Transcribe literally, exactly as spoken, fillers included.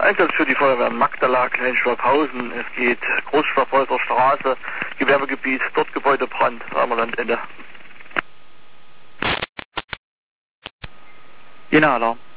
Einsatz für die Feuerwehr Magdala, Kleinschwabhausen. Es geht Großschwabhäuser Straße, Gewerbegebiet, dort Gebäudebrand, Rheinland-Ende. Jena Alarm.